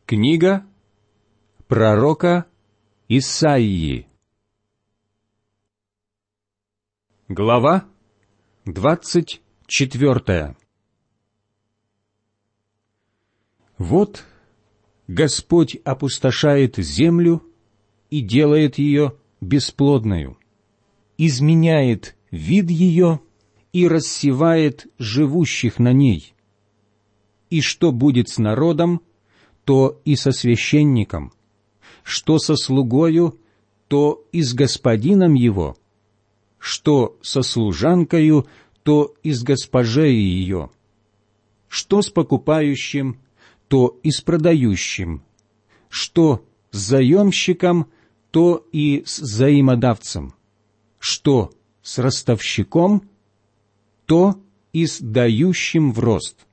Книга пророка Исаии. Глава 24. Вот Господь опустошает землю и делает ее бесплодною, изменяет вид ее и рассевает живущих на ней. И что будет с народом, то и со священником, что со слугою, то и с господином его, что со служанкою, то и с госпожею ее, что с покупающим, то и с продающим, что с заемщиком, то и с заимодавцем, что с ростовщиком, то и с дающим в рост.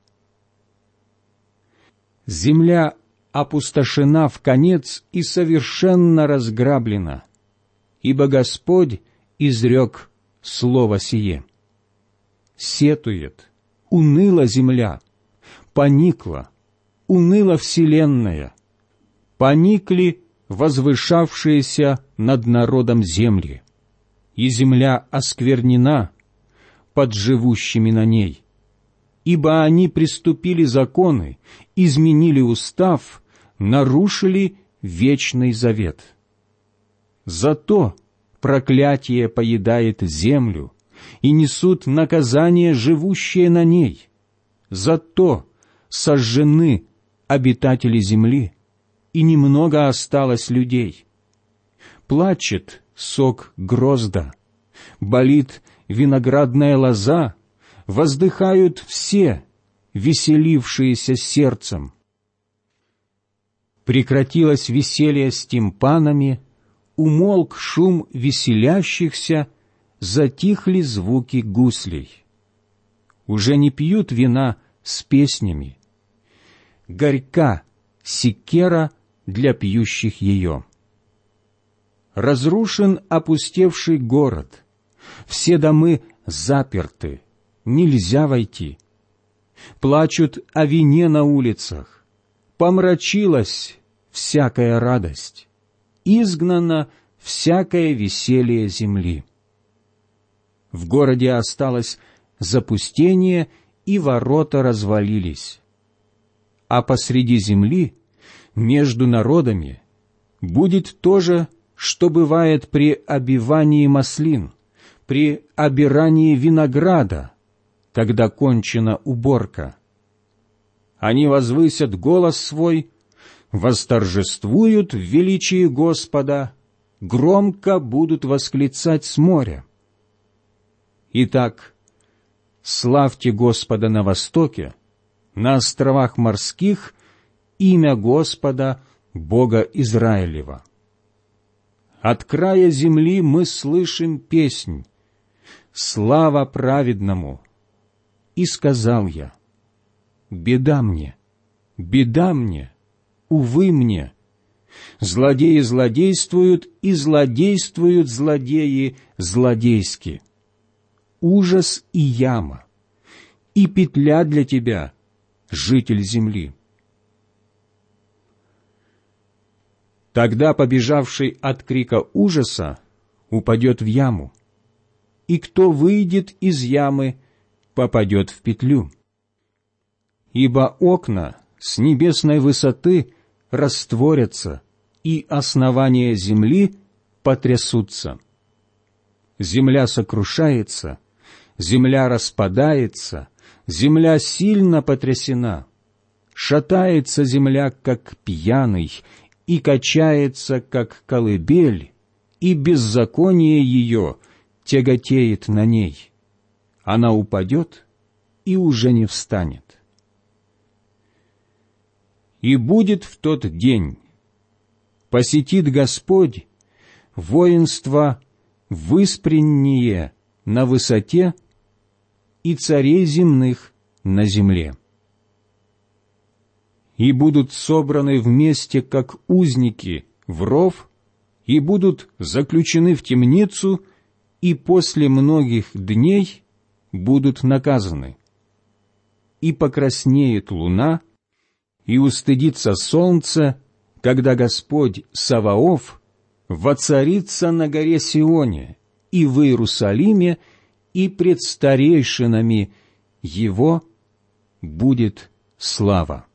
Земля опустошена вконец и совершенно разграблена, ибо Господь изрек слово сие. Сетует, уныла земля, поникла, уныла вселенная, поникли возвышавшиеся над народом земли, и земля осквернена под живущими на ней. Ибо они приступили законы, изменили устав, нарушили вечный завет. Зато проклятие поедает землю, и несут наказание живущие на ней. Зато сожжены обитатели земли, и немного осталось людей. Плачет сок грозда, болит виноградная лоза, воздыхают все, веселившиеся сердцем. Прекратилось веселье с тимпанами, умолк шум веселящихся, затихли звуки гуслей. Уже не пьют вина с песнями. Горька секера для пьющих ее. Разрушен опустевший город, все домы заперты, нельзя войти. Плачут о вине на улицах, помрачилась всякая радость, изгнано всякое веселье земли. В городе осталось запустение, и ворота развалились. А посреди земли, между народами, будет то же, что бывает при обивании маслин, при обирании винограда, когда кончена уборка. Они возвысят голос свой, восторжествуют в величии Господа, громко будут восклицать с моря. Итак, славьте Господа на востоке, на островах морских, имя Господа, Бога Израилева. От края земли мы слышим песнь «Слава праведному!» И сказал я: «Беда мне, увы мне! Злодеи злодействуют, и злодействуют злодеи злодейски. Ужас и яма, и петля для тебя, житель земли». Тогда побежавший от крика ужаса упадет в яму, и кто выйдет из ямы, попадет в петлю. Ибо окна с небесной высоты растворятся, и основания земли потрясутся. Земля сокрушается, земля распадается, земля сильно потрясена. Шатается земля, как пьяный, и качается, как колыбель, и беззаконие ее тяготеет на ней. Она упадет и уже не встанет. И будет в тот день, посетит Господь воинство выспреннее на высоте и царей земных на земле. И будут собраны вместе, как узники, в ров, и будут заключены в темницу, и после многих дней будут наказаны. И покраснеет луна, и устыдится солнце, когда Господь Саваоф воцарится на горе Сионе и в Иерусалиме, и пред старейшинами Его будет слава.